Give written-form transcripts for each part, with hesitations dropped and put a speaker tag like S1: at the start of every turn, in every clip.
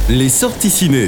S1: Les sorties ciné.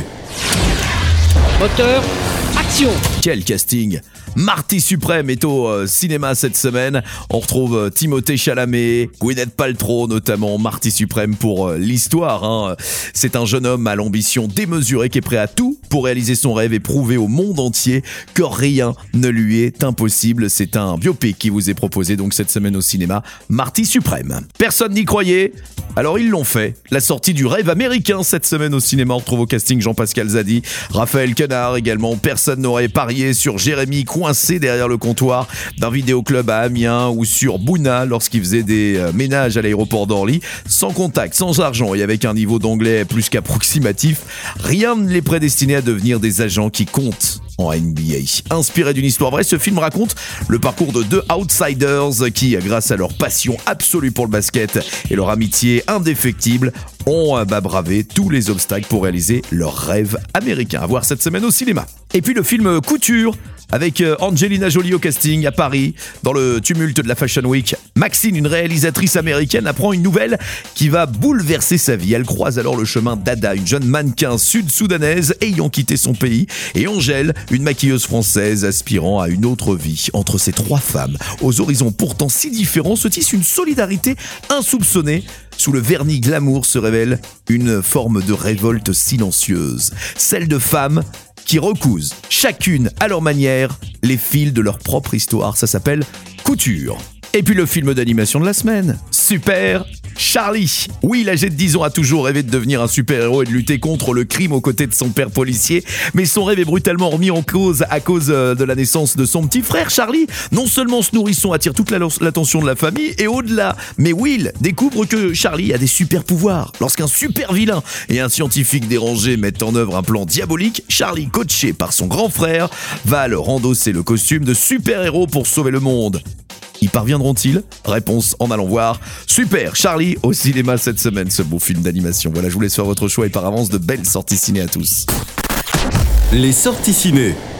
S2: Moteur, action.
S3: Quel casting! Marty Suprême est au cinéma cette semaine. On retrouve Timothée Chalamet, Gwyneth Paltrow notamment. Marty Suprême pour l'histoire. C'est un jeune homme à l'ambition démesurée qui est prêt à tout pour réaliser son rêve et prouver au monde entier que rien ne lui est impossible. C'est un biopic qui vous est proposé donc cette semaine au cinéma. Marty Suprême. Personne n'y croyait, alors ils l'ont fait. La sortie du rêve américain cette semaine au cinéma. On retrouve au casting Jean-Pascal Zadi, Raphaël Quenard également. Personne n'aurait parié sur Jérémy coincé derrière le comptoir d'un vidéoclub à Amiens ou sur Bouna lorsqu'il faisait des ménages à l'aéroport d'Orly. Sans contact, sans argent et avec un niveau d'anglais plus qu'approximatif, rien ne les prédestinait à devenir des agents qui comptent en NBA. Inspiré d'une histoire vraie, ce film raconte le parcours de deux outsiders qui, grâce à leur passion absolue pour le basket et leur amitié indéfectible, ont bravé tous les obstacles pour réaliser leur rêve américain. À voir cette semaine au cinéma. Et puis le film Couture, avec Angelina Jolie au casting à Paris. Dans le tumulte de la Fashion Week, Maxine, une réalisatrice américaine, apprend une nouvelle qui va bouleverser sa vie. Elle croise alors le chemin d'Ada, une jeune mannequin sud-soudanaise ayant quitté son pays, et Angèle, une maquilleuse française aspirant à une autre vie. Entre ces trois femmes, aux horizons pourtant si différents, se tisse une solidarité insoupçonnée. Sous le vernis glamour se révèle une forme de révolte silencieuse, celle de femmes qui recousent, chacune à leur manière, les fils de leur propre histoire. Ça s'appelle Couture. Et puis le film d'animation de la semaine, Super Charlie. Oui, l'âgé de 10 ans a toujours rêvé de devenir un super-héros et de lutter contre le crime aux côtés de son père policier. Mais son rêve est brutalement remis en cause à cause de la naissance de son petit frère Charlie. Non seulement ce nourrisson attire toute l'attention de la famille et au-delà, mais Will découvre que Charlie a des super-pouvoirs. Lorsqu'un super-vilain et un scientifique dérangé mettent en œuvre un plan diabolique, Charlie, coaché par son grand frère, va alors endosser le costume de super-héros pour sauver le monde. Y parviendront-ils? Réponse en allant voir Super Charlie au cinéma cette semaine, ce beau film d'animation. Voilà, je vous laisse faire votre choix et par avance de belles sorties ciné à tous.
S1: Les sorties ciné.